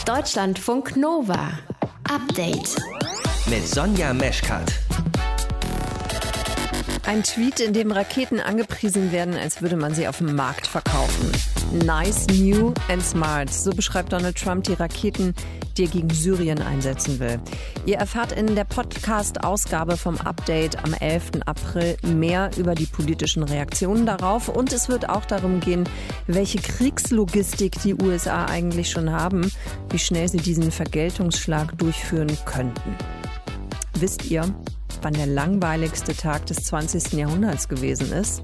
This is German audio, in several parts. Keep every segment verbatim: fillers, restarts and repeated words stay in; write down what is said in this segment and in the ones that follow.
Deutschlandfunk Nova. Update. Mit Sonja Meschkat. Ein Tweet, in dem Raketen angepriesen werden, als würde man sie auf dem Markt verkaufen. Nice, new and smart. So beschreibt Donald Trump die Raketen, die er gegen Syrien einsetzen will. Ihr erfahrt in der Podcast-Ausgabe vom Update am elften April mehr über die politischen Reaktionen darauf. Und es wird auch darum gehen, welche Kriegslogistik die U S A eigentlich schon haben, wie schnell sie diesen Vergeltungsschlag durchführen könnten. Wisst ihr, wann der langweiligste Tag des zwanzigsten Jahrhunderts gewesen ist?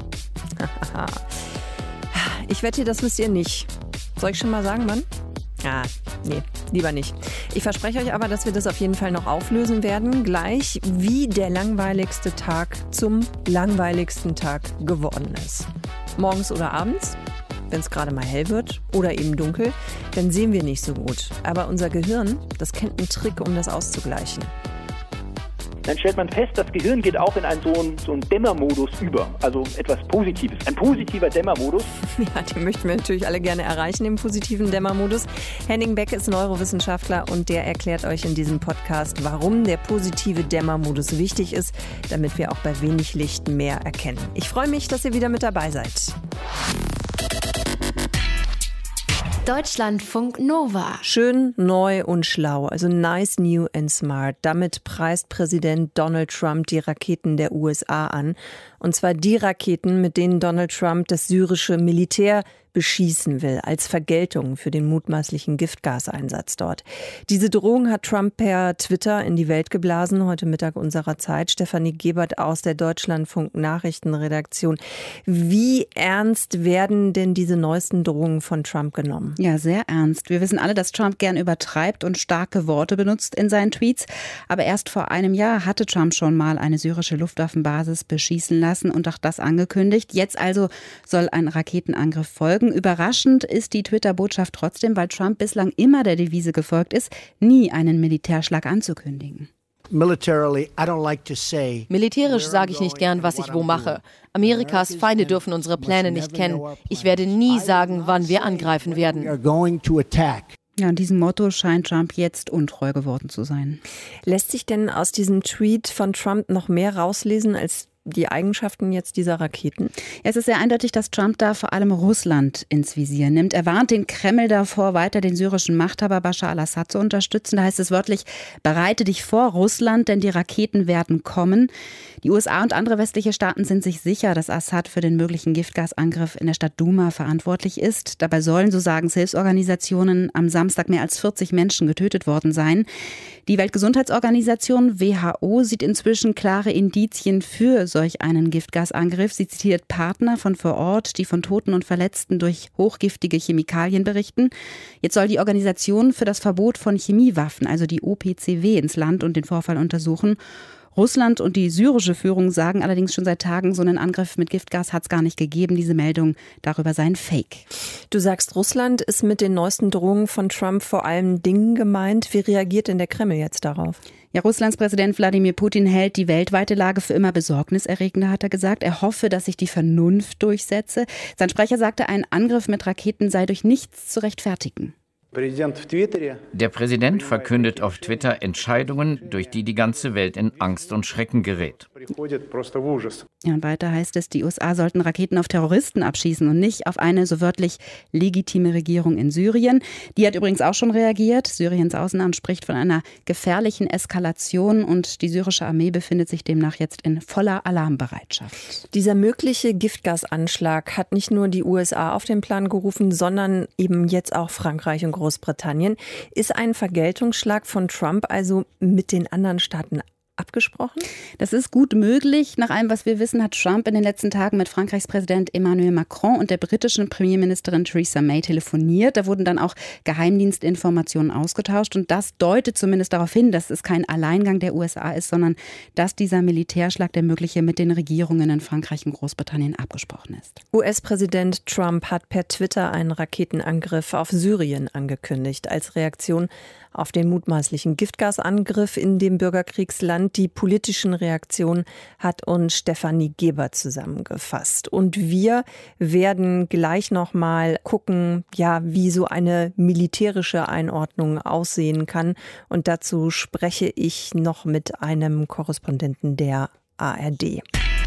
Ich wette, das wisst ihr nicht. Soll ich schon mal sagen, wann? Ah, nee, lieber nicht. Ich verspreche euch aber, dass wir das auf jeden Fall noch auflösen werden. Gleich, wie der langweiligste Tag zum langweiligsten Tag geworden ist. Morgens oder abends, wenn es gerade mal hell wird oder eben dunkel, dann sehen wir nicht so gut. Aber unser Gehirn, das kennt einen Trick, um das auszugleichen. Dann stellt man fest, das Gehirn geht auch in einen so einen, so einen Dämmermodus über, also etwas Positives, ein positiver Dämmermodus. Ja, den möchten wir natürlich alle gerne erreichen, den positiven Dämmermodus. Henning Beck ist Neurowissenschaftler und der erklärt euch in diesem Podcast, warum der positive Dämmermodus wichtig ist, damit wir auch bei wenig Licht mehr erkennen. Ich freue mich, dass ihr wieder mit dabei seid. Deutschlandfunk Nova. Schön, neu und schlau, also nice, new and smart. Damit preist Präsident Donald Trump die Raketen der U S A an. Und zwar die Raketen, mit denen Donald Trump das syrische Militär beschießen will, als Vergeltung für den mutmaßlichen Giftgaseinsatz dort. Diese Drohung hat Trump per Twitter in die Welt geblasen, heute Mittag unserer Zeit. Stefanie Gebert aus der Deutschlandfunk Nachrichtenredaktion. Wie ernst werden denn diese neuesten Drohungen von Trump genommen? Ja, sehr ernst. Wir wissen alle, dass Trump gern übertreibt und starke Worte benutzt in seinen Tweets. Aber erst vor einem Jahr hatte Trump schon mal eine syrische Luftwaffenbasis beschießen lassen und auch das angekündigt. Jetzt also soll ein Raketenangriff folgen. Überraschend ist die Twitter-Botschaft trotzdem, weil Trump bislang immer der Devise gefolgt ist, nie einen Militärschlag anzukündigen. Militärisch sage ich nicht gern, was ich wo mache. Amerikas Feinde dürfen unsere Pläne nicht kennen. Ich werde nie sagen, wann wir angreifen werden. Ja, an diesem Motto scheint Trump jetzt untreu geworden zu sein. Lässt sich denn aus diesem Tweet von Trump noch mehr rauslesen als die Eigenschaften jetzt dieser Raketen? Es ist sehr eindeutig, dass Trump da vor allem Russland ins Visier nimmt. Er warnt den Kreml davor, weiter den syrischen Machthaber Bashar al-Assad zu unterstützen. Da heißt es wörtlich, bereite dich vor, Russland, denn die Raketen werden kommen. Die U S A und andere westliche Staaten sind sich sicher, dass Assad für den möglichen Giftgasangriff in der Stadt Duma verantwortlich ist. Dabei sollen, so sagen es Hilfsorganisationen, am Samstag mehr als vierzig Menschen getötet worden sein. Die Weltgesundheitsorganisation W H O sieht inzwischen klare Indizien für solch einen Giftgasangriff. Sie zitiert Partner von vor Ort, die von Toten und Verletzten durch hochgiftige Chemikalien berichten. Jetzt soll die Organisation für das Verbot von Chemiewaffen, also die O P C W, ins Land und den Vorfall untersuchen. Russland und die syrische Führung sagen allerdings schon seit Tagen, so einen Angriff mit Giftgas hat es gar nicht gegeben. Diese Meldung darüber seien Fake. Du sagst, Russland ist mit den neuesten Drohungen von Trump vor allem Dingen gemeint. Wie reagiert denn der Kreml jetzt darauf? Ja, Russlands Präsident Wladimir Putin hält die weltweite Lage für immer besorgniserregender, hat er gesagt. Er hoffe, dass sich die Vernunft durchsetze. Sein Sprecher sagte, ein Angriff mit Raketen sei durch nichts zu rechtfertigen. Der Präsident verkündet auf Twitter Entscheidungen, durch die die ganze Welt in Angst und Schrecken gerät. Ja, und weiter heißt es, die U S A sollten Raketen auf Terroristen abschießen und nicht auf eine so wörtlich legitime Regierung in Syrien. Die hat übrigens auch schon reagiert. Syriens Außenamt spricht von einer gefährlichen Eskalation und die syrische Armee befindet sich demnach jetzt in voller Alarmbereitschaft. Dieser mögliche Giftgasanschlag hat nicht nur die U S A auf den Plan gerufen, sondern eben jetzt auch Frankreich und Großbritannien. Ist ein Vergeltungsschlag von Trump also mit den anderen Staaten abgesprochen? Das ist gut möglich. Nach allem, was wir wissen, hat Trump in den letzten Tagen mit Frankreichs Präsident Emmanuel Macron und der britischen Premierministerin Theresa May telefoniert. Da wurden dann auch Geheimdienstinformationen ausgetauscht. Und das deutet zumindest darauf hin, dass es kein Alleingang der U S A ist, sondern dass dieser Militärschlag, der mögliche, mit den Regierungen in Frankreich und Großbritannien abgesprochen ist. U S-Präsident Trump hat per Twitter einen Raketenangriff auf Syrien angekündigt, als Reaktion auf den mutmaßlichen Giftgasangriff in dem Bürgerkriegsland. Russland. Die politischen Reaktionen hat uns Stefanie Geber zusammengefasst. Und wir werden gleich noch mal gucken, ja, wie so eine militärische Einordnung aussehen kann. Und dazu spreche ich noch mit einem Korrespondenten der A R D.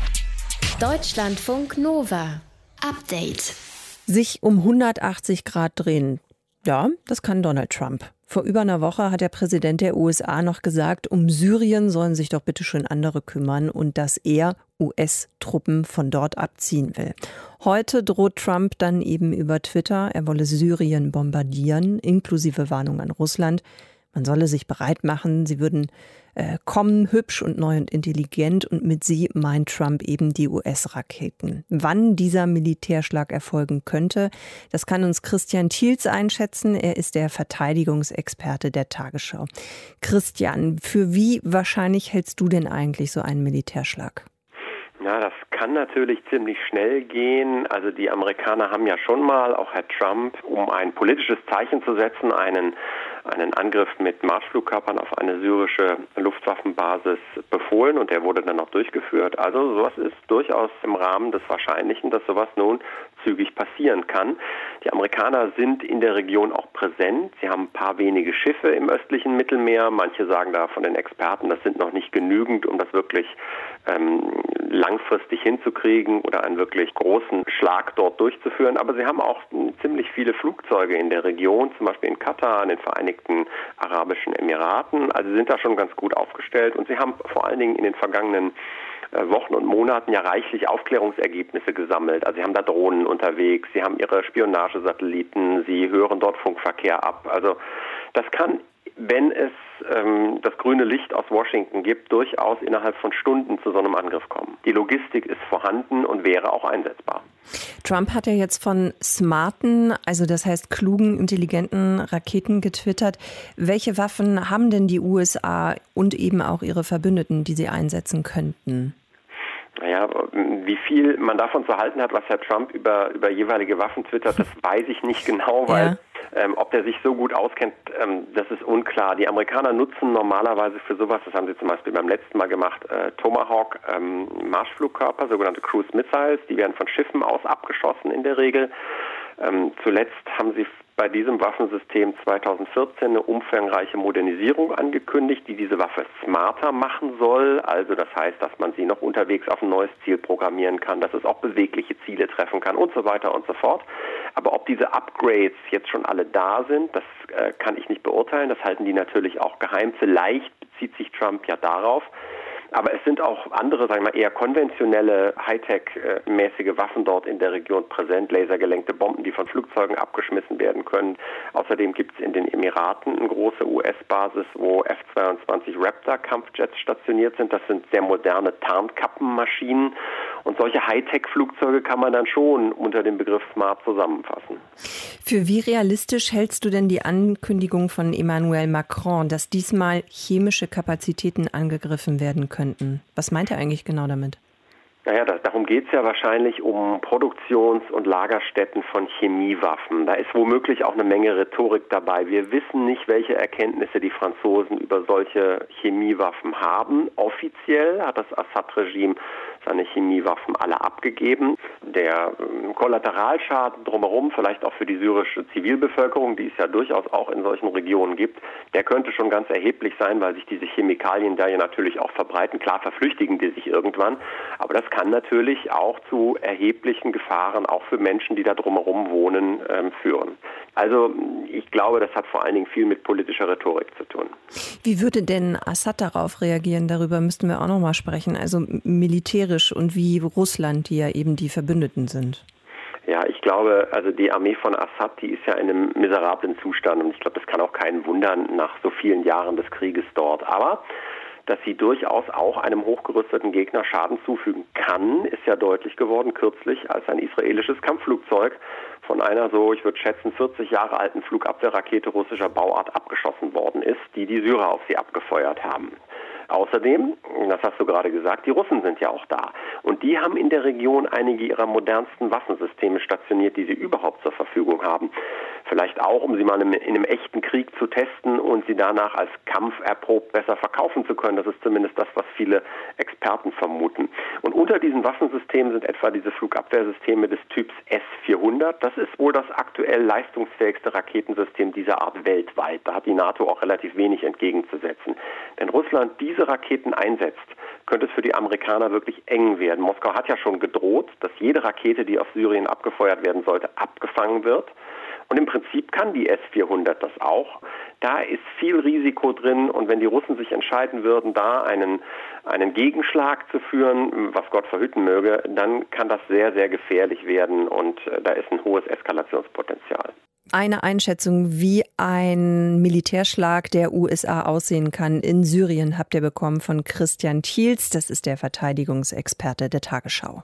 Deutschlandfunk Nova. Update. Sich um hundertachtzig Grad drehen. Ja, das kann Donald Trump. Vor über einer Woche hat der Präsident der U S A noch gesagt, um Syrien sollen sich doch bitte schön andere kümmern und dass er U S-Truppen von dort abziehen will. Heute droht Trump dann eben über Twitter, er wolle Syrien bombardieren, inklusive Warnung an Russland. Man solle sich bereit machen, sie würden äh, kommen, hübsch und neu und intelligent, und mit sie meint Trump eben die U S-Raketen. Wann dieser Militärschlag erfolgen könnte, das kann uns Christian Thiels einschätzen. Er ist der Verteidigungsexperte der Tagesschau. Christian, für wie wahrscheinlich hältst du denn eigentlich so einen Militärschlag? Ja, das kann natürlich ziemlich schnell gehen. Also die Amerikaner haben ja schon mal, auch Herr Trump, um ein politisches Zeichen zu setzen, einen, einen Angriff mit Marschflugkörpern auf eine syrische Luftwaffenbasis befohlen, und der wurde dann auch durchgeführt. Also sowas ist durchaus im Rahmen des Wahrscheinlichen, dass sowas nun zügig passieren kann. Die Amerikaner sind in der Region auch präsent. Sie haben ein paar wenige Schiffe im östlichen Mittelmeer. Manche sagen da von den Experten, das sind noch nicht genügend, um das wirklich ähm, langfristig hinzukriegen oder einen wirklich großen Schlag dort durchzuführen. Aber sie haben auch ziemlich viele Flugzeuge in der Region, zum Beispiel in Katar, in den Vereinigten Arabischen Emiraten. Also sie sind da schon ganz gut aufgestellt, und sie haben vor allen Dingen in den vergangenen Wochen und Monaten ja reichlich Aufklärungsergebnisse gesammelt. Also sie haben da Drohnen unterwegs, sie haben ihre Spionagesatelliten, sie hören dort Funkverkehr ab. Also das kann, wenn es ähm, das grüne Licht aus Washington gibt, durchaus innerhalb von Stunden zu so einem Angriff kommen. Die Logistik ist vorhanden und wäre auch einsetzbar. Trump hat ja jetzt von smarten, also das heißt klugen, intelligenten Raketen getwittert. Welche Waffen haben denn die U S A und eben auch ihre Verbündeten, die sie einsetzen könnten? Naja, wie viel man davon zu halten hat, was Herr Trump über, über jeweilige Waffen twittert, das weiß ich nicht genau, weil ja. ähm, ob der sich so gut auskennt, ähm, das ist unklar. Die Amerikaner nutzen normalerweise für sowas, das haben sie zum Beispiel beim letzten Mal gemacht, äh, Tomahawk ähm, Marschflugkörper, sogenannte Cruise Missiles, die werden von Schiffen aus abgeschossen in der Regel. Ähm, zuletzt haben sie bei diesem Waffensystem zweitausendvierzehn eine umfangreiche Modernisierung angekündigt, die diese Waffe smarter machen soll. Also das heißt, dass man sie noch unterwegs auf ein neues Ziel programmieren kann, dass es auch bewegliche Ziele treffen kann und so weiter und so fort. Aber ob diese Upgrades jetzt schon alle da sind, das äh, kann ich nicht beurteilen. Das halten die natürlich auch geheim. Vielleicht bezieht sich Trump ja darauf. Aber es sind auch andere, sagen wir mal, eher konventionelle, Hightech-mäßige Waffen dort in der Region präsent, lasergelenkte Bomben, die von Flugzeugen abgeschmissen werden können. Außerdem gibt es in den Emiraten eine große U S-Basis, wo F zweiundzwanzig Raptor-Kampfjets stationiert sind. Das sind sehr moderne Tarnkappenmaschinen. Und solche Hightech-Flugzeuge kann man dann schon unter dem Begriff Smart zusammenfassen. Für wie realistisch hältst du denn die Ankündigung von Emmanuel Macron, dass diesmal chemische Kapazitäten angegriffen werden könnten? Was meint er eigentlich genau damit? Naja, das, darum geht es ja wahrscheinlich um Produktions- und Lagerstätten von Chemiewaffen. Da ist womöglich auch eine Menge Rhetorik dabei. Wir wissen nicht, welche Erkenntnisse die Franzosen über solche Chemiewaffen haben. Offiziell hat das Assad-Regime seine Chemiewaffen alle abgegeben. Der äh, Kollateralschaden drumherum, vielleicht auch für die syrische Zivilbevölkerung, die es ja durchaus auch in solchen Regionen gibt, der könnte schon ganz erheblich sein, weil sich diese Chemikalien da ja natürlich auch verbreiten. Klar verflüchtigen die sich irgendwann, aber das kann natürlich auch zu erheblichen Gefahren, auch für Menschen, die da drumherum wohnen, ähm, führen. Also ich glaube, das hat vor allen Dingen viel mit politischer Rhetorik zu tun. Wie würde denn Assad darauf reagieren? Darüber müssten wir auch noch mal sprechen. Also militärisch und wie Russland, die ja eben die Verbündeten sind. Ja, ich glaube, also die Armee von Assad, die ist ja in einem miserablen Zustand. Und ich glaube, das kann auch keinen wundern nach so vielen Jahren des Krieges dort. Aber dass sie durchaus auch einem hochgerüsteten Gegner Schaden zufügen kann, ist ja deutlich geworden kürzlich, als ein israelisches Kampfflugzeug von einer so, ich würde schätzen, vierzig Jahre alten Flugabwehrrakete russischer Bauart abgeschossen worden ist, die die Syrer auf sie abgefeuert haben. Außerdem, das hast du gerade gesagt, die Russen sind ja auch da. Und die haben in der Region einige ihrer modernsten Waffensysteme stationiert, die sie überhaupt zur Verfügung haben. Vielleicht auch, um sie mal in einem echten Krieg zu testen und sie danach als kampferprobt besser verkaufen zu können. Das ist zumindest das, was viele Experten vermuten. Und unter diesen Waffensystemen sind etwa diese Flugabwehrsysteme des Typs S vierhundert. Das ist wohl das aktuell leistungsfähigste Raketensystem dieser Art weltweit. Da hat die NATO auch relativ wenig entgegenzusetzen. Wenn Russland diese Raketen einsetzt, könnte es für die Amerikaner wirklich eng werden. Moskau hat ja schon gedroht, dass jede Rakete, die auf Syrien abgefeuert werden sollte, abgefangen wird. Und im Prinzip kann die S vierhundert das auch. Da ist viel Risiko drin und wenn die Russen sich entscheiden würden, da einen, einen Gegenschlag zu führen, was Gott verhüten möge, dann kann das sehr, sehr gefährlich werden und da ist ein hohes Eskalationspotenzial. Eine Einschätzung, wie ein Militärschlag der U S A aussehen kann in Syrien, habt ihr bekommen von Christian Thiels. Das ist der Verteidigungsexperte der Tagesschau.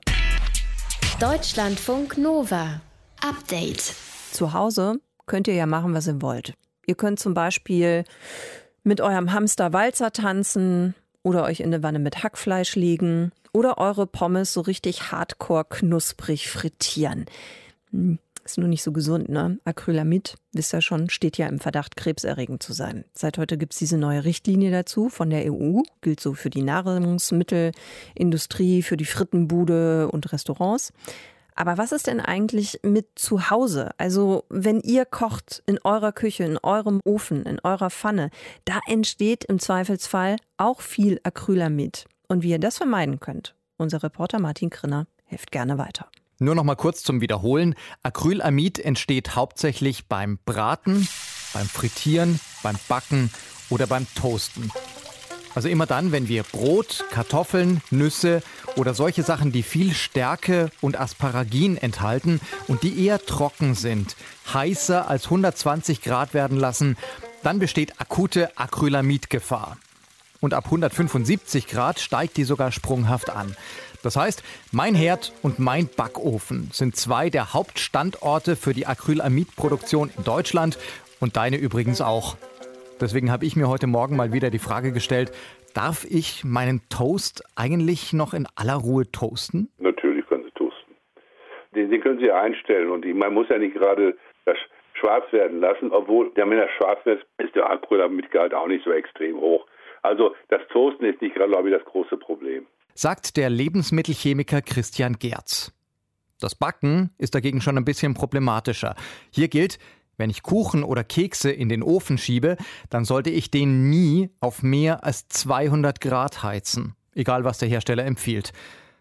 Deutschlandfunk Nova. Update. Zu Hause könnt ihr ja machen, was ihr wollt. Ihr könnt zum Beispiel mit eurem Hamster Walzer tanzen oder euch in eine Wanne mit Hackfleisch legen oder eure Pommes so richtig hardcore knusprig frittieren. Hm. Ist nur nicht so gesund, ne? Acrylamid, wisst ihr schon, steht ja im Verdacht, krebserregend zu sein. Seit heute gibt es diese neue Richtlinie dazu von der E U. Gilt so für die Nahrungsmittelindustrie, für die Frittenbude und Restaurants. Aber was ist denn eigentlich mit zu Hause? Also wenn ihr kocht in eurer Küche, in eurem Ofen, in eurer Pfanne, da entsteht im Zweifelsfall auch viel Acrylamid. Und wie ihr das vermeiden könnt, unser Reporter Martin Krinner hilft gerne weiter. Nur noch mal kurz zum Wiederholen. Acrylamid entsteht hauptsächlich beim Braten, beim Frittieren, beim Backen oder beim Toasten. Also immer dann, wenn wir Brot, Kartoffeln, Nüsse oder solche Sachen, die viel Stärke und Asparagin enthalten und die eher trocken sind, heißer als hundertzwanzig Grad werden lassen, dann besteht akute Acrylamidgefahr. Und ab hundertfünfundsiebzig Grad steigt die sogar sprunghaft an. Das heißt, mein Herd und mein Backofen sind zwei der Hauptstandorte für die Acrylamidproduktion in Deutschland und deine übrigens auch. Deswegen habe ich mir heute Morgen mal wieder die Frage gestellt, darf ich meinen Toast eigentlich noch in aller Ruhe toasten? Natürlich können Sie toasten. Den, den können Sie einstellen und man muss ja nicht gerade das schwarz werden lassen, obwohl, wenn das schwarz wird, ist der Acrylamidgehalt auch nicht so extrem hoch. Also das Toasten ist nicht gerade, glaube ich, das große Problem. Sagt der Lebensmittelchemiker Christian Gerz. Das Backen ist dagegen schon ein bisschen problematischer. Hier gilt, wenn ich Kuchen oder Kekse in den Ofen schiebe, dann sollte ich den nie auf mehr als zweihundert Grad heizen, egal was der Hersteller empfiehlt.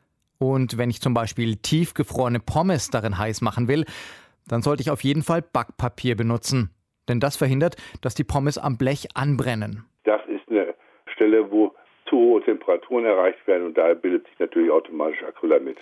Und wenn ich zum Beispiel tiefgefrorene Pommes darin heiß machen will, dann sollte ich auf jeden Fall Backpapier benutzen. Denn das verhindert, dass die Pommes am Blech anbrennen. Das ist eine Stelle, wo zu hohe Temperaturen erreicht werden und daher bildet sich natürlich automatisch Acrylamid.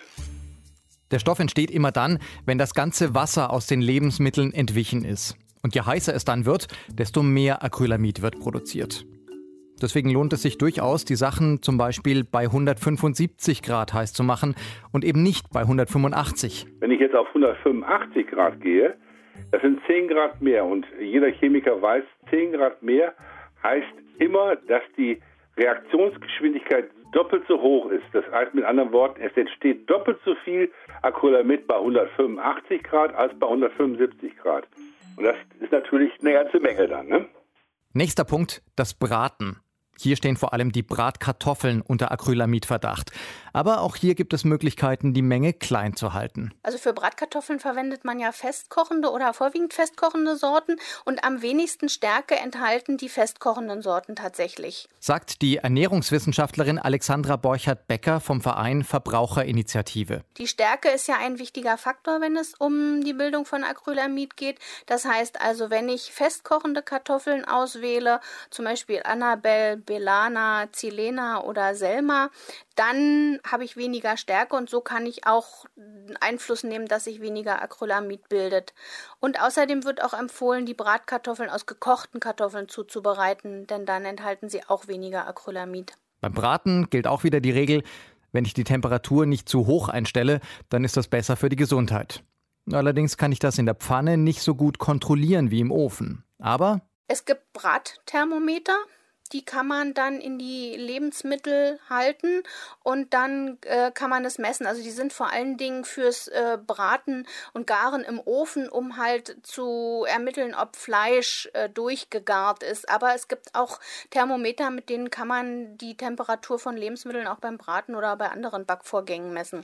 Der Stoff entsteht immer dann, wenn das ganze Wasser aus den Lebensmitteln entwichen ist. Und je heißer es dann wird, desto mehr Acrylamid wird produziert. Deswegen lohnt es sich durchaus, die Sachen zum Beispiel bei hundertfünfundsiebzig Grad heiß zu machen und eben nicht bei hundertfünfundachtzig. Wenn ich jetzt auf hundertfünfundachtzig Grad gehe, das sind zehn Grad mehr und jeder Chemiker weiß, zehn Grad mehr heißt immer, dass die Reaktionsgeschwindigkeit doppelt so hoch ist. Das heißt mit anderen Worten, es entsteht doppelt so viel Acrylamid bei hundertfünfundachtzig Grad als bei hundertfünfundsiebzig Grad. Und das ist natürlich eine ganze Menge dann, ne? Nächster Punkt, das Braten. Hier stehen vor allem die Bratkartoffeln unter Acrylamidverdacht. Aber auch hier gibt es Möglichkeiten, die Menge klein zu halten. Also für Bratkartoffeln verwendet man ja festkochende oder vorwiegend festkochende Sorten und am wenigsten Stärke enthalten die festkochenden Sorten tatsächlich. Sagt die Ernährungswissenschaftlerin Alexandra Borchert-Becker vom Verein Verbraucherinitiative. Die Stärke ist ja ein wichtiger Faktor, wenn es um die Bildung von Acrylamid geht. Das heißt also, wenn ich festkochende Kartoffeln auswähle, zum Beispiel Annabelle, Belana, Zilena oder Selma, dann habe ich weniger Stärke und so kann ich auch Einfluss nehmen, dass sich weniger Acrylamid bildet. Und außerdem wird auch empfohlen, die Bratkartoffeln aus gekochten Kartoffeln zuzubereiten, denn dann enthalten sie auch weniger Acrylamid. Beim Braten gilt auch wieder die Regel, wenn ich die Temperatur nicht zu hoch einstelle, dann ist das besser für die Gesundheit. Allerdings kann ich das in der Pfanne nicht so gut kontrollieren wie im Ofen. Aber es gibt Bratthermometer. die kann man dann in die Lebensmittel halten und dann äh, kann man es messen. Also die sind vor allen Dingen fürs äh, Braten und Garen im Ofen, um halt zu ermitteln, ob Fleisch äh, durchgegart ist. Aber es gibt auch Thermometer, mit denen kann man die Temperatur von Lebensmitteln auch beim Braten oder bei anderen Backvorgängen messen.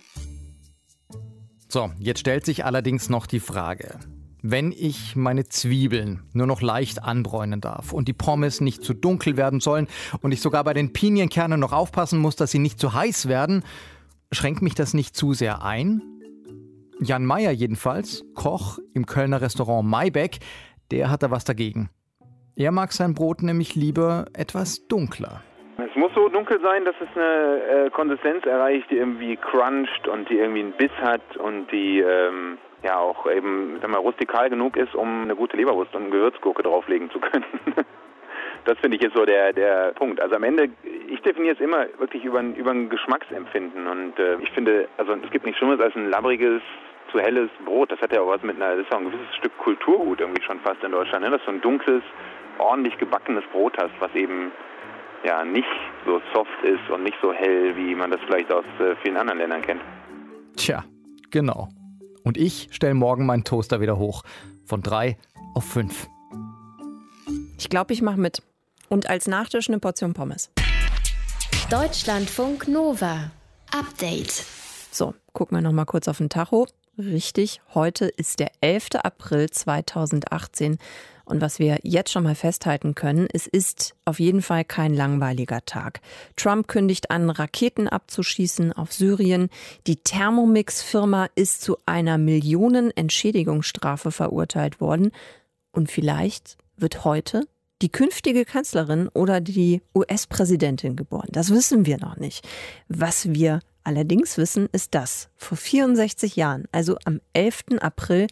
So, jetzt stellt sich allerdings noch die Frage: Wenn ich meine Zwiebeln nur noch leicht anbräunen darf und die Pommes nicht zu dunkel werden sollen und ich sogar bei den Pinienkernen noch aufpassen muss, dass sie nicht zu heiß werden, schränkt mich das nicht zu sehr ein? Jan Meyer jedenfalls, Koch im Kölner Restaurant Maybeck, der hat da was dagegen. Er mag sein Brot nämlich lieber etwas dunkler. Es muss so dunkel sein, dass es eine äh, Konsistenz erreicht, die irgendwie cruncht und die irgendwie einen Biss hat und die ähm, ja auch eben, sag mal, rustikal genug ist, um eine gute Leberwurst und eine Gewürzgurke drauflegen zu können. Das finde ich jetzt so der der Punkt. Also am Ende, ich definiere es immer wirklich über ein, über ein Geschmacksempfinden und äh, ich finde, also es gibt nichts Schlimmeres als ein labbriges, zu helles Brot. Das hat ja auch was mit einer, das ist auch ein gewisses Stück Kulturgut irgendwie schon fast in Deutschland, ne? Dass du ein dunkles, ordentlich gebackenes Brot hast, was eben ja nicht so soft ist und nicht so hell, wie man das vielleicht aus äh, vielen anderen Ländern kennt. Tja, genau. Und ich stelle morgen meinen Toaster wieder hoch. Von drei auf fünf. Ich glaube, ich mache mit. Und als Nachtisch eine Portion Pommes. Deutschlandfunk Nova. Update. So, gucken wir noch mal kurz auf den Tacho. Richtig, heute ist der elfter April zweitausendachtzehn. Und was wir jetzt schon mal festhalten können, es ist auf jeden Fall kein langweiliger Tag. Trump kündigt an, Raketen abzuschießen auf Syrien. Die Thermomix-Firma ist zu einer Millionen-Entschädigungsstrafe verurteilt worden. Und vielleicht wird heute die künftige Kanzlerin oder die U S-Präsidentin geboren. Das wissen wir noch nicht. Was wir allerdings wissen, ist das: Vor vierundsechzig Jahren, also am elfter April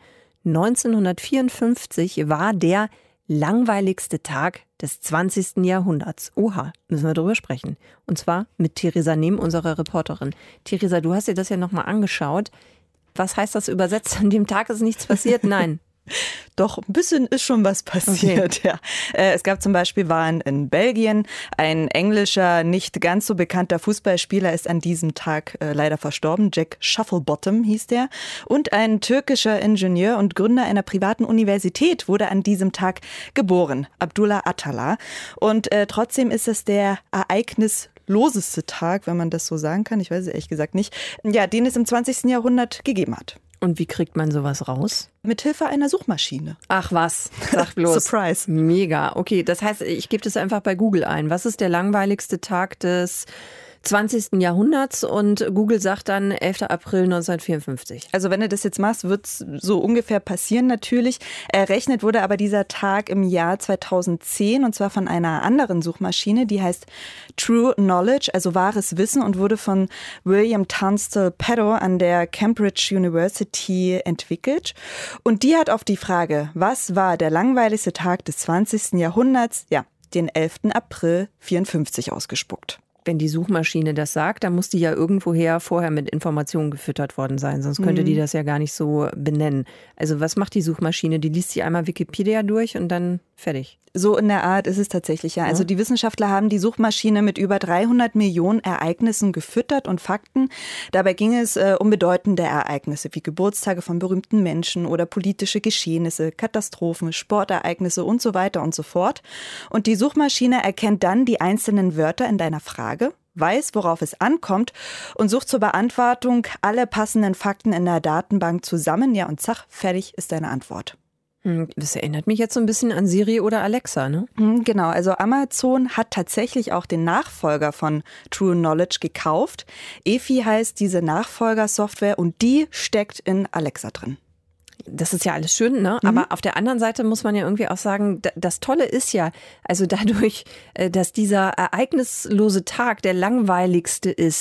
neunzehnhundertvierundfünfzig, war der langweiligste Tag des zwanzigsten Jahrhunderts. Oha, müssen wir drüber sprechen. Und zwar mit Theresa Nehm, unserer Reporterin. Theresa, du hast dir das ja nochmal angeschaut. Was heißt das übersetzt? An dem Tag ist nichts passiert? Nein. Doch, ein bisschen ist schon was passiert, okay. ja. Äh, es gab zum Beispiel Wahlen in Belgien. Ein englischer, nicht ganz so bekannter Fußballspieler ist an diesem Tag äh, leider verstorben. Jack Shufflebottom hieß der. Und ein türkischer Ingenieur und Gründer einer privaten Universität wurde an diesem Tag geboren. Abdullah Attallah. Und äh, trotzdem ist es der ereignisloseste Tag, wenn man das so sagen kann. Ich weiß es ehrlich gesagt nicht. Ja, den es im zwanzigsten Jahrhundert gegeben hat. Und wie kriegt man sowas raus? Mithilfe einer Suchmaschine. Ach was, sag bloß. Surprise. Mega. Okay, das heißt, ich gebe das einfach bei Google ein. Was ist der langweiligste Tag des zwanzigsten Jahrhunderts? Und Google sagt dann elfter April neunzehnhundertvierundfünfzig. Also wenn du das jetzt machst, wird es so ungefähr passieren natürlich. Errechnet wurde aber dieser Tag im Jahr zweitausendzehn und zwar von einer anderen Suchmaschine, die heißt True Knowledge, also wahres Wissen, und wurde von William Tunstall Paddock an der Cambridge University entwickelt. Und die hat auf die Frage, was war der langweiligste Tag des zwanzigsten Jahrhunderts, ja, den elfter April vierundfünfzig ausgespuckt. Wenn die Suchmaschine das sagt, dann muss die ja irgendwoher vorher mit Informationen gefüttert worden sein. Sonst könnte mhm. die das ja gar nicht so benennen. Also was macht die Suchmaschine? Die liest sich einmal Wikipedia durch und dann fertig. So in der Art ist es tatsächlich, ja. Also die Wissenschaftler haben die Suchmaschine mit über dreihundert Millionen Ereignissen gefüttert und Fakten. Dabei ging es äh, um bedeutende Ereignisse wie Geburtstage von berühmten Menschen oder politische Geschehnisse, Katastrophen, Sportereignisse und so weiter und so fort. Und die Suchmaschine erkennt dann die einzelnen Wörter in deiner Frage, weiß, worauf es ankommt und sucht zur Beantwortung alle passenden Fakten in der Datenbank zusammen. Ja, und zack, fertig ist deine Antwort. Das erinnert mich jetzt so ein bisschen an Siri oder Alexa, ne? Genau, also Amazon hat tatsächlich auch den Nachfolger von True Knowledge gekauft. Efi heißt diese Nachfolgersoftware und die steckt in Alexa drin. Das ist ja alles schön, ne? Aber mhm. auf der anderen Seite muss man ja irgendwie auch sagen, das Tolle ist ja, also dadurch, dass dieser ereignislose Tag der langweiligste ist,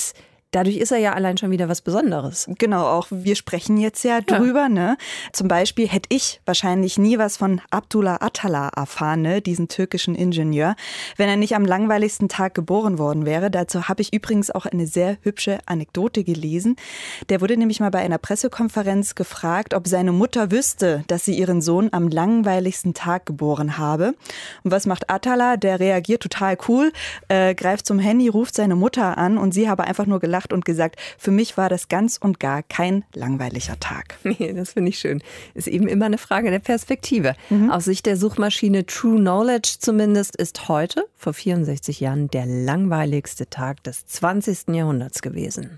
Dadurch ist er ja allein schon wieder was Besonderes. Genau, auch wir sprechen jetzt ja drüber. Ja. Ne? Zum Beispiel hätte ich wahrscheinlich nie was von Abdullah Atalla erfahren, ne? Diesen türkischen Ingenieur, wenn er nicht am langweiligsten Tag geboren worden wäre. Dazu habe ich übrigens auch eine sehr hübsche Anekdote gelesen. Der wurde nämlich mal bei einer Pressekonferenz gefragt, ob seine Mutter wüsste, dass sie ihren Sohn am langweiligsten Tag geboren habe. Und was macht Atalla? Der reagiert total cool, äh, greift zum Handy, ruft seine Mutter an und sie habe einfach nur gelacht und gesagt, für mich war das ganz und gar kein langweiliger Tag. Nee, das finde ich schön. Ist eben immer eine Frage der Perspektive. Mhm. Aus Sicht der Suchmaschine True Knowledge zumindest ist heute, vor vierundsechzig Jahren, der langweiligste Tag des zwanzigsten Jahrhunderts gewesen.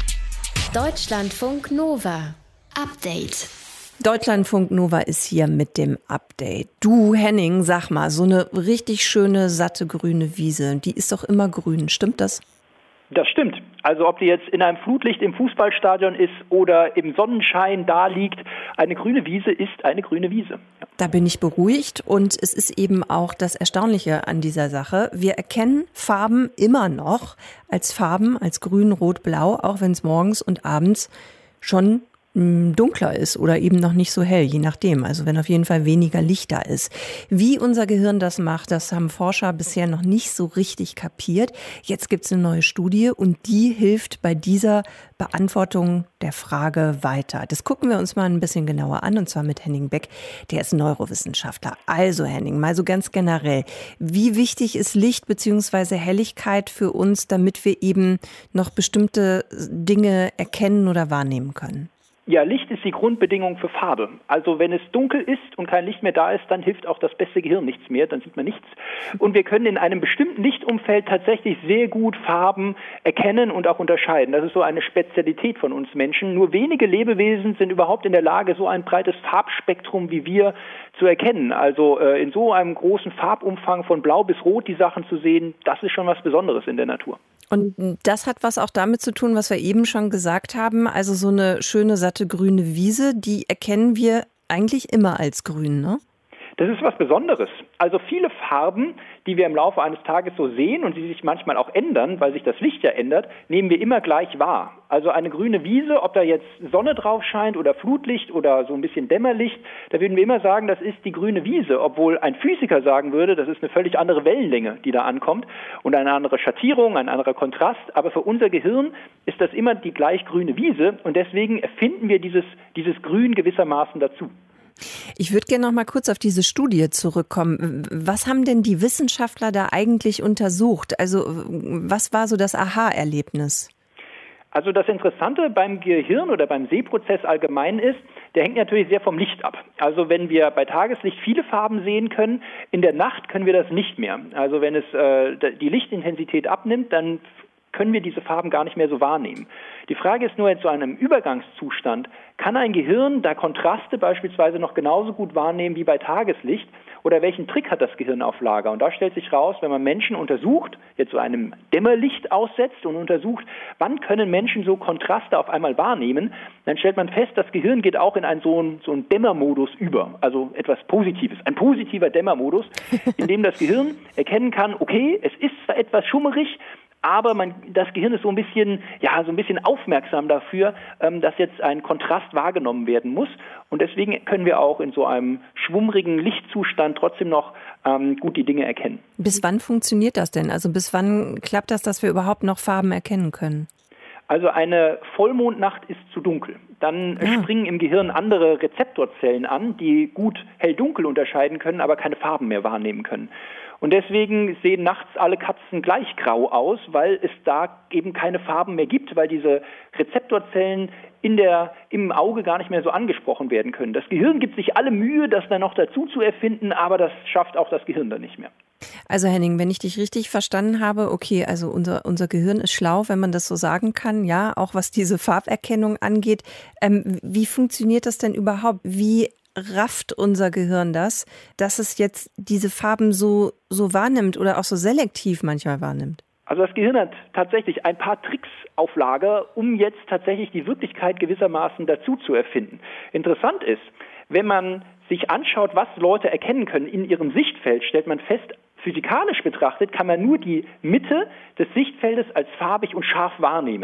Deutschlandfunk Nova. Update. Deutschlandfunk Nova ist hier mit dem Update. Du, Henning, sag mal, so eine richtig schöne, satte grüne Wiese, die ist doch immer grün, stimmt das? Das stimmt. Also ob die jetzt in einem Flutlicht im Fußballstadion ist oder im Sonnenschein da liegt, eine grüne Wiese ist eine grüne Wiese. Ja. Da bin ich beruhigt und es ist eben auch das Erstaunliche an dieser Sache. Wir erkennen Farben immer noch als Farben, als grün, rot, blau, auch wenn es morgens und abends schon dunkler ist oder eben noch nicht so hell, je nachdem. Also wenn auf jeden Fall weniger Licht da ist. Wie unser Gehirn das macht, das haben Forscher bisher noch nicht so richtig kapiert. Jetzt gibt es eine neue Studie und die hilft bei dieser Beantwortung der Frage weiter. Das gucken wir uns mal ein bisschen genauer an und zwar mit Henning Beck, der ist Neurowissenschaftler. Also Henning, mal so ganz generell. Wie wichtig ist Licht bzw. Helligkeit für uns, damit wir eben noch bestimmte Dinge erkennen oder wahrnehmen können? Ja, Licht ist die Grundbedingung für Farbe. Also wenn es dunkel ist und kein Licht mehr da ist, dann hilft auch das beste Gehirn nichts mehr, dann sieht man nichts. Und wir können in einem bestimmten Lichtumfeld tatsächlich sehr gut Farben erkennen und auch unterscheiden. Das ist so eine Spezialität von uns Menschen. Nur wenige Lebewesen sind überhaupt in der Lage, so ein breites Farbspektrum wie wir zu erkennen. Also äh, in so einem großen Farbumfang von blau bis rot die Sachen zu sehen, das ist schon was Besonderes in der Natur. Und das hat was auch damit zu tun, was wir eben schon gesagt haben. Also so eine schöne, satte grüne Wiese, die erkennen wir eigentlich immer als grün, ne? Das ist was Besonderes. Also viele Farben, die wir im Laufe eines Tages so sehen und die sich manchmal auch ändern, weil sich das Licht ja ändert, nehmen wir immer gleich wahr. Also eine grüne Wiese, ob da jetzt Sonne drauf scheint oder Flutlicht oder so ein bisschen Dämmerlicht, da würden wir immer sagen, das ist die grüne Wiese, obwohl ein Physiker sagen würde, das ist eine völlig andere Wellenlänge, die da ankommt und eine andere Schattierung, ein anderer Kontrast. Aber für unser Gehirn ist das immer die gleich grüne Wiese und deswegen erfinden wir dieses, dieses Grün gewissermaßen dazu. Ich würde gerne noch mal kurz auf diese Studie zurückkommen. Was haben denn die Wissenschaftler da eigentlich untersucht? Also was war so das Aha-Erlebnis? Also das Interessante beim Gehirn oder beim Sehprozess allgemein ist, der hängt natürlich sehr vom Licht ab. Also wenn wir bei Tageslicht viele Farben sehen können, in der Nacht können wir das nicht mehr. Also wenn es äh, die Lichtintensität abnimmt, dann können wir diese Farben gar nicht mehr so wahrnehmen. Die Frage ist nur, in so einem Übergangszustand, kann ein Gehirn da Kontraste beispielsweise noch genauso gut wahrnehmen wie bei Tageslicht? Oder welchen Trick hat das Gehirn auf Lager? Und da stellt sich raus, wenn man Menschen untersucht, jetzt so einem Dämmerlicht aussetzt und untersucht, wann können Menschen so Kontraste auf einmal wahrnehmen, dann stellt man fest, das Gehirn geht auch in einen so einen, so einen Dämmermodus über, also etwas Positives, ein positiver Dämmermodus, in dem das Gehirn erkennen kann, okay, es ist zwar etwas schummerig, aber man, das Gehirn ist so ein bisschen, ja, so ein bisschen aufmerksam dafür, ähm, dass jetzt ein Kontrast wahrgenommen werden muss. Und deswegen können wir auch in so einem schwummrigen Lichtzustand trotzdem noch ähm, gut die Dinge erkennen. Bis wann funktioniert das denn? Also bis wann klappt das, dass wir überhaupt noch Farben erkennen können? Also eine Vollmondnacht ist zu dunkel. Dann ja. springen im Gehirn andere Rezeptorzellen an, die gut hell-dunkel unterscheiden können, aber keine Farben mehr wahrnehmen können. Und deswegen sehen nachts alle Katzen gleich grau aus, weil es da eben keine Farben mehr gibt, weil diese Rezeptorzellen in der, im Auge gar nicht mehr so angesprochen werden können. Das Gehirn gibt sich alle Mühe, das dann noch dazu zu erfinden, aber das schafft auch das Gehirn dann nicht mehr. Also Henning, wenn ich dich richtig verstanden habe, okay, also unser, unser Gehirn ist schlau, wenn man das so sagen kann, ja, auch was diese Farberkennung angeht. Ähm, wie funktioniert das denn überhaupt? Wie rafft unser Gehirn das, dass es jetzt diese Farben so, so wahrnimmt oder auch so selektiv manchmal wahrnimmt? Also das Gehirn hat tatsächlich ein paar Tricks auf Lager, um jetzt tatsächlich die Wirklichkeit gewissermaßen dazu zu erfinden. Interessant ist, wenn man sich anschaut, was Leute erkennen können in ihrem Sichtfeld, stellt man fest, physikalisch betrachtet kann man nur die Mitte des Sichtfeldes als farbig und scharf wahrnehmen.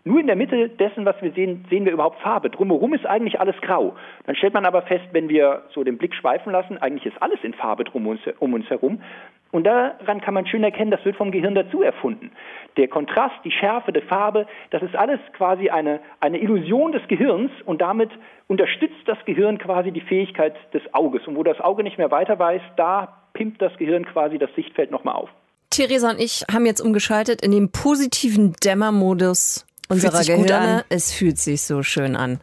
Nur in der Mitte dessen, was wir sehen, sehen wir überhaupt Farbe. Drumherum ist eigentlich alles grau. Dann stellt man aber fest, wenn wir so den Blick schweifen lassen, eigentlich ist alles in Farbe drum uns, um uns herum. Und daran kann man schön erkennen, das wird vom Gehirn dazu erfunden. Der Kontrast, die Schärfe, die Farbe, das ist alles quasi eine, eine Illusion des Gehirns und damit unterstützt das Gehirn quasi die Fähigkeit des Auges. Und wo das Auge nicht mehr weiter weiß, da pimpt das Gehirn quasi das Sichtfeld nochmal auf. Theresa und ich haben jetzt umgeschaltet in den positiven Dämmermodus unserer Gehirne. Es fühlt sich so schön an.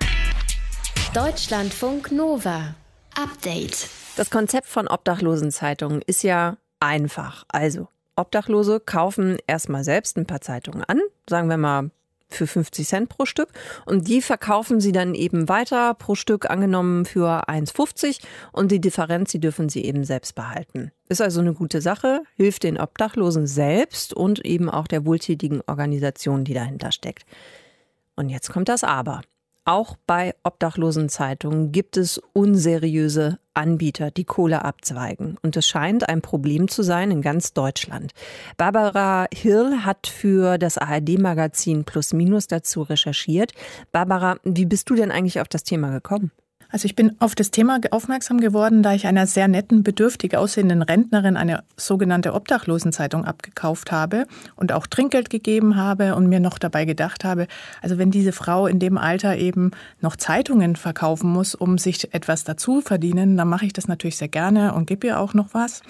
Deutschlandfunk Nova. Update. Das Konzept von Obdachlosenzeitungen ist ja einfach. Also, Obdachlose kaufen erstmal selbst ein paar Zeitungen an, sagen wir mal für fünfzig Cent pro Stück. Und die verkaufen sie dann eben weiter, pro Stück angenommen für eins fünfzig. Und die Differenz, die dürfen sie eben selbst behalten. Ist also eine gute Sache, hilft den Obdachlosen selbst und eben auch der wohltätigen Organisation, die dahinter steckt. Und jetzt kommt das Aber. Auch bei Obdachlosenzeitungen gibt es unseriöse Anbieter, die Kohle abzweigen. Und es scheint ein Problem zu sein in ganz Deutschland. Barbara Hirl hat für das A R D-Magazin Plus Minus dazu recherchiert. Barbara, wie bist du denn eigentlich auf das Thema gekommen? Also ich bin auf das Thema aufmerksam geworden, da ich einer sehr netten, bedürftig aussehenden Rentnerin eine sogenannte Obdachlosenzeitung abgekauft habe und auch Trinkgeld gegeben habe und mir noch dabei gedacht habe, also wenn diese Frau in dem Alter eben noch Zeitungen verkaufen muss, um sich etwas dazu verdienen, dann mache ich das natürlich sehr gerne und gebe ihr auch noch was.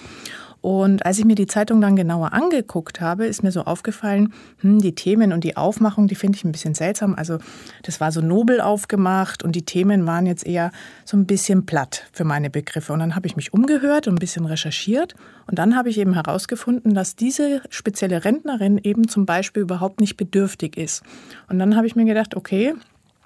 Und als ich mir die Zeitung dann genauer angeguckt habe, ist mir so aufgefallen, hm, die Themen und die Aufmachung, die finde ich ein bisschen seltsam. Also das war so nobel aufgemacht und die Themen waren jetzt eher so ein bisschen platt für meine Begriffe. Und dann habe ich mich umgehört und ein bisschen recherchiert. Und dann habe ich eben herausgefunden, dass diese spezielle Rentnerin eben zum Beispiel überhaupt nicht bedürftig ist. Und dann habe ich mir gedacht, okay,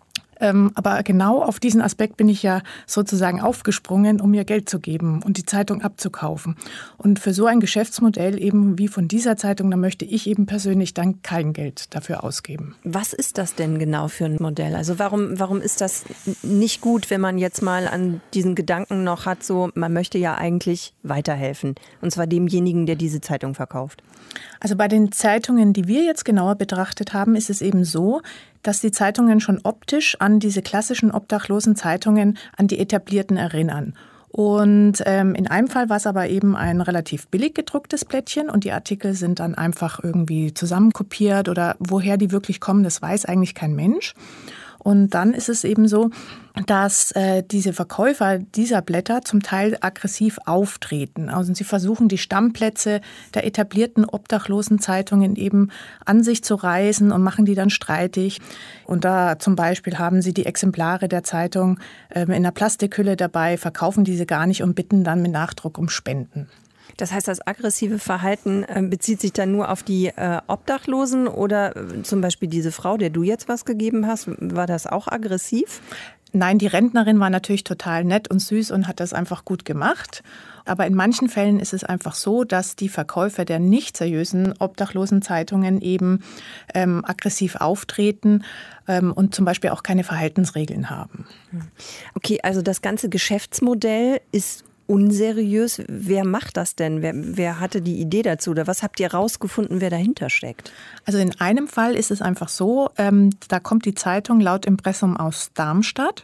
Ähm, aber genau auf diesen Aspekt bin ich ja sozusagen aufgesprungen, um mir Geld zu geben und die Zeitung abzukaufen. Und für so ein Geschäftsmodell eben wie von dieser Zeitung, da möchte ich eben persönlich dann kein Geld dafür ausgeben. Was ist das denn genau für ein Modell? Also warum, warum ist das nicht gut, wenn man jetzt mal an diesen Gedanken noch hat, so man möchte ja eigentlich weiterhelfen, und zwar demjenigen, der diese Zeitung verkauft? Also bei den Zeitungen, die wir jetzt genauer betrachtet haben, ist es eben so, dass die Zeitungen schon optisch an diese klassischen obdachlosen Zeitungen, an die etablierten erinnern. Und ähm, in einem Fall war es aber eben ein relativ billig gedrucktes Blättchen und die Artikel sind dann einfach irgendwie zusammenkopiert oder woher die wirklich kommen, das weiß eigentlich kein Mensch. Und dann ist es eben so, dass äh, diese Verkäufer dieser Blätter zum Teil aggressiv auftreten. Also sie versuchen, die Stammplätze der etablierten obdachlosen Zeitungen eben an sich zu reißen und machen die dann streitig. Und da zum Beispiel haben sie die Exemplare der Zeitung äh, in einer Plastikhülle dabei, verkaufen diese gar nicht und bitten dann mit Nachdruck um Spenden. Das heißt, das aggressive Verhalten äh, bezieht sich dann nur auf die äh, Obdachlosen oder äh, zum Beispiel diese Frau, der du jetzt was gegeben hast, war das auch aggressiv? Nein, die Rentnerin war natürlich total nett und süß und hat das einfach gut gemacht. Aber in manchen Fällen ist es einfach so, dass die Verkäufer der nicht seriösen obdachlosen Zeitungen eben ähm, aggressiv auftreten ähm, und zum Beispiel auch keine Verhaltensregeln haben. Okay, also das ganze Geschäftsmodell ist unseriös. Wer macht das denn? Wer, wer hatte die Idee dazu? Oder was habt ihr rausgefunden, wer dahinter steckt? Also in einem Fall ist es einfach so, ähm, da kommt die Zeitung laut Impressum aus Darmstadt.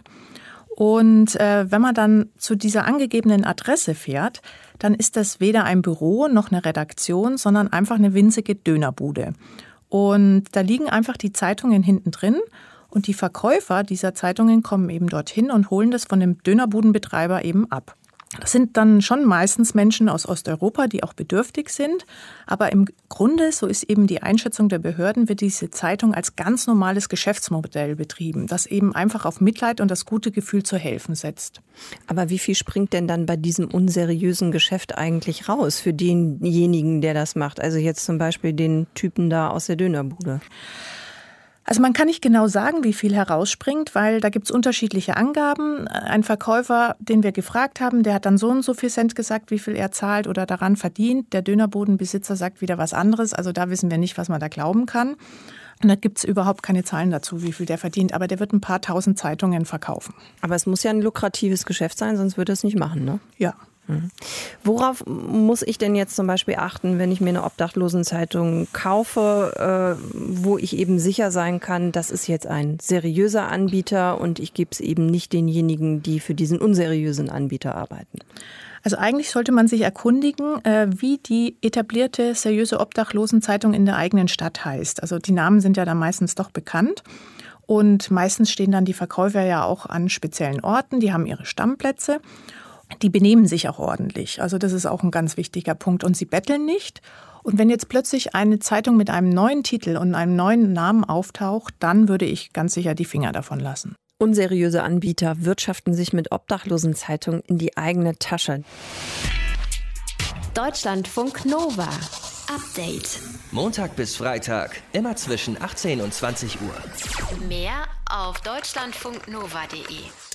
Und äh, wenn man dann zu dieser angegebenen Adresse fährt, dann ist das weder ein Büro noch eine Redaktion, sondern einfach eine winzige Dönerbude. Und da liegen einfach die Zeitungen hinten drin. Und die Verkäufer dieser Zeitungen kommen eben dorthin und holen das von dem Dönerbudenbetreiber eben ab. Das sind dann schon meistens Menschen aus Osteuropa, die auch bedürftig sind. Aber im Grunde, so ist eben die Einschätzung der Behörden, wird diese Zeitung als ganz normales Geschäftsmodell betrieben, das eben einfach auf Mitleid und das gute Gefühl zu helfen setzt. Aber wie viel springt denn dann bei diesem unseriösen Geschäft eigentlich raus für denjenigen, der das macht? Also jetzt zum Beispiel den Typen da aus der Dönerbude. Also man kann nicht genau sagen, wie viel herausspringt, weil da gibt es unterschiedliche Angaben. Ein Verkäufer, den wir gefragt haben, der hat dann so und so viel Cent gesagt, wie viel er zahlt oder daran verdient. Der Dönerbodenbesitzer sagt wieder was anderes. Also da wissen wir nicht, was man da glauben kann. Und da gibt es überhaupt keine Zahlen dazu, wie viel der verdient. Aber der wird ein paar tausend Zeitungen verkaufen. Aber es muss ja ein lukratives Geschäft sein, sonst würde er es nicht machen, ne? Ja. Worauf muss ich denn jetzt zum Beispiel achten, wenn ich mir eine Obdachlosenzeitung kaufe, äh, wo ich eben sicher sein kann, das ist jetzt ein seriöser Anbieter und ich gebe es eben nicht denjenigen, die für diesen unseriösen Anbieter arbeiten? Also eigentlich sollte man sich erkundigen, äh, wie die etablierte, seriöse Obdachlosenzeitung in der eigenen Stadt heißt. Also die Namen sind ja dann meistens doch bekannt. Und meistens stehen dann die Verkäufer ja auch an speziellen Orten, die haben ihre Stammplätze. Die benehmen sich auch ordentlich. Also das ist auch ein ganz wichtiger Punkt. Und sie betteln nicht. Und wenn jetzt plötzlich eine Zeitung mit einem neuen Titel und einem neuen Namen auftaucht, dann würde ich ganz sicher die Finger davon lassen. Unseriöse Anbieter wirtschaften sich mit Obdachlosenzeitungen in die eigene Tasche. Deutschlandfunk Nova. Update. Montag bis Freitag, immer zwischen achtzehn und zwanzig Uhr. Mehr auf deutschlandfunknova punkt de.